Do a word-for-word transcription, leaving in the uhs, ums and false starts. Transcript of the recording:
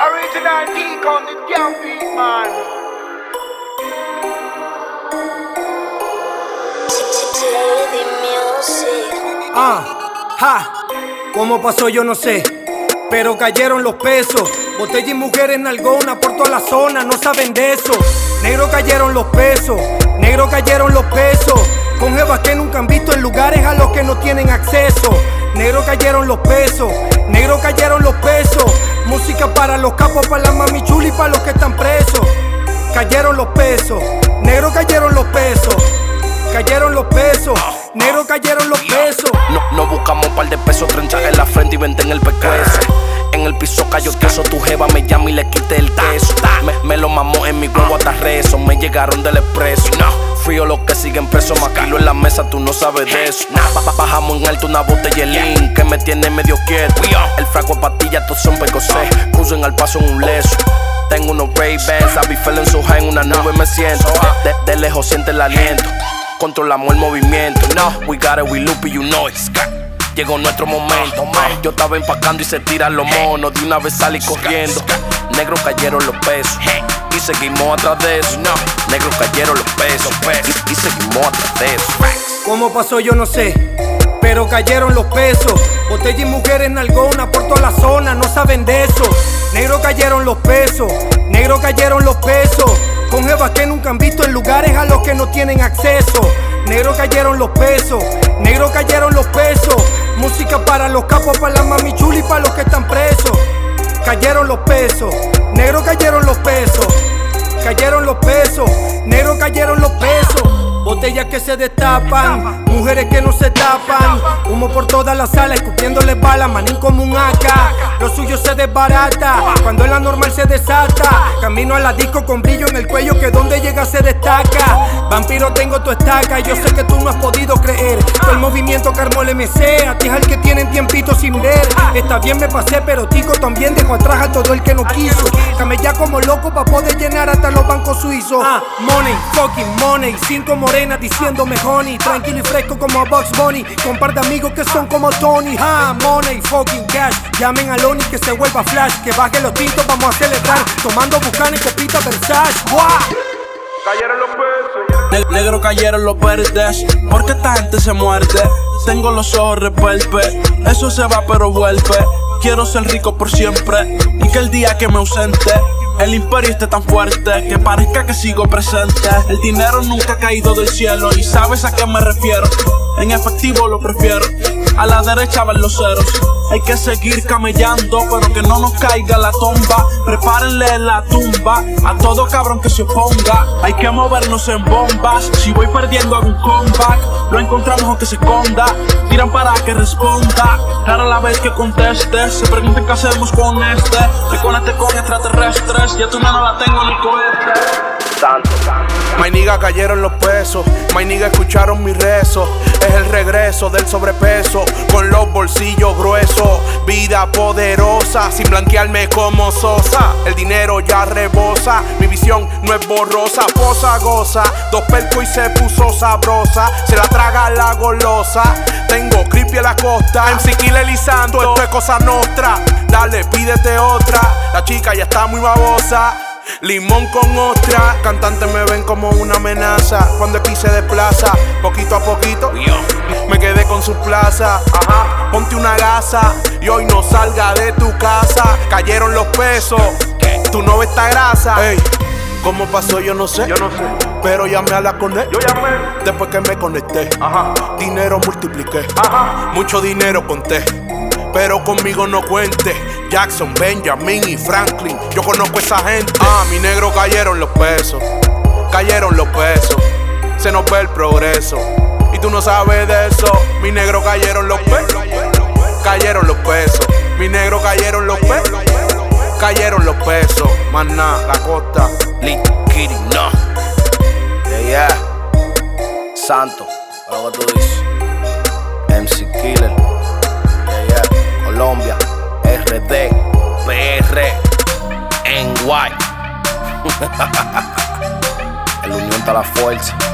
Original geek on the damn beat, man. Ah, ja, ¿cómo pasó? Yo no sé, pero cayeron los pesos. Botella y mujeres en algona por toda la zona, no saben de eso. Negro cayeron los pesos, negro cayeron los pesos. Con jevas que nunca han visto en lugares a los que no tienen acceso. Negro cayeron los pesos, negro cayeron los pesos. Música para los capos, para las mami chuli y para los que están presos. Cayeron los pesos, negro cayeron los pesos. Cayeron los pesos, negro cayeron los pesos. No, no buscamos un par de pesos, trenchas en la frente y vente en el pescuezo. En el piso cayó queso, tu jeva me llama y le quité el queso. Me, me lo mamó en mi huevo hasta rezo, me llegaron del expreso. Frío los que siguen presos, maquilo en la mesa, tú no sabes de eso. Bajamos en alto una botella de lean que me tiene medio quieto. El fraco de pastillas, todos son pecosé, cruisen al paso en un leso. Tengo unos Ray-Bans, I be feeling so high, en una nube me siento. De, de, de lejos siente el aliento, controlamos el movimiento. No, we got it, we loop it, you know it. Llegó nuestro momento, man. Yo estaba empacando y se tiran los monos. De una vez salí corriendo. Negros cayeron los pesos y seguimos atrás de eso. No, negros cayeron los pesos y, y seguimos atrás de eso. ¿Cómo pasó? Yo no sé, pero cayeron los pesos. Botella y mujeres en algona por toda la zona, no saben de eso. Negro cayeron los pesos, negro cayeron los pesos. Con jevas que nunca han visto en lugares a los que no tienen acceso. Negro cayeron los pesos, negro cayeron los pesos. Música para los capos, para las mami chuli y para los que están presos. Cayeron los pesos, negro cayeron los pesos. Cayeron los pesos, negro cayeron los pesos. Botellas que se destapan, mujeres que no se tapan. Humo por toda la sala, escupiéndole balas, manín como un A K. Lo suyo se desbarata, cuando en la normal se desata. Camino a la disco con brillo en el cuello, que donde llega se destaca. Vampiro, tengo tu estaca, yo sé que tú no has podido creer. Todo el movimiento que armó el M C, a ti es al que tienen tiempito sin ver. Está bien me pasé, pero Tico también dejó atrás a todo el que no quiso. Camellá como loco pa' poder llenar hasta los bancos suizos. Ah, money, fucking money, cinco morenas diciéndome honey. Tranquilo y fresco como a Bugs Bunny, con par de amigos que son como Tony. Ah, money, fucking cash, llamen a Lonnie que se vuelva flash. Que baje los tintos, vamos a celebrar, tomando Bucana y copita Versace. ¡Wow! Cayeron los pesos. Ne negro cayeron los verdes, porque esta gente se muerde. Tengo los ojos repelpe, eso se va pero vuelve. Quiero ser rico por siempre y que el día que me ausente el imperio esté tan fuerte que parezca que sigo presente. El dinero nunca ha caído del cielo y sabes a qué me refiero. En efectivo lo prefiero, a la derecha van los ceros. Hay que seguir camellando, pero que no nos caiga la tomba. Prepárenle la tumba a todo cabrón que se oponga. Hay que movernos en bombas, si voy perdiendo hago un comeback. Lo encontramos aunque se esconda, tiran para que responda. Rara la vez que conteste, se pregunten qué hacemos con este. Que conecte con extraterrestres, ya tu mano la tengo en el cohete. Santo, My nigga cayeron los pesos, my nigga escucharon mi rezo. Es el regreso del sobrepeso, con los bolsillos gruesos. Vida poderosa, sin blanquearme como Sosa. El dinero ya rebosa, mi visión no es borrosa. Posa goza, dos percos y se puso sabrosa. Se la traga la golosa, tengo creepy a la costa. M C Killer y Santo, esto es cosa nostra. Dale, pídete otra, la chica ya está muy babosa. Limón con ostra, cantantes me ven como una amenaza. Cuando aquí se desplaza, poquito a poquito me quedé con su plaza. Ajá. Ponte una gasa y hoy no salga de tu casa. Cayeron los pesos, tú no ves esta grasa. Ey, ¿cómo pasó? Yo no sé, Yo no sé. pero llamé a la Connect. Yo llamé. Después que me conecté, Ajá. dinero multipliqué. Ajá. Mucho dinero conté, pero conmigo no cuente. Jackson, Benjamin y Franklin, yo conozco a esa gente. Ah, mi negro cayeron los pesos, cayeron los pesos. Se nos ve el progreso y tú no sabes de eso. Mi negro cayeron los pesos, cayeron los pesos. Mi negro cayeron los pesos, cayeron los pesos. Más nada, la costa. Lee Kitty, no. Yeah, yeah. Santo, lo que tú dices. M C Killer. Yeah, yeah. Colombia. R D, P R, N Y. El unión está la fuerza.